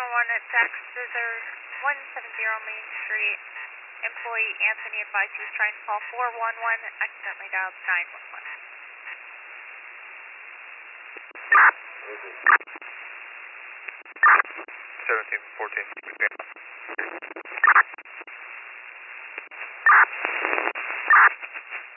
911 at Jack Scissors, 170 Main Street. Employee Anthony advised he was trying to call 411, accidentally dialed 911. 1714.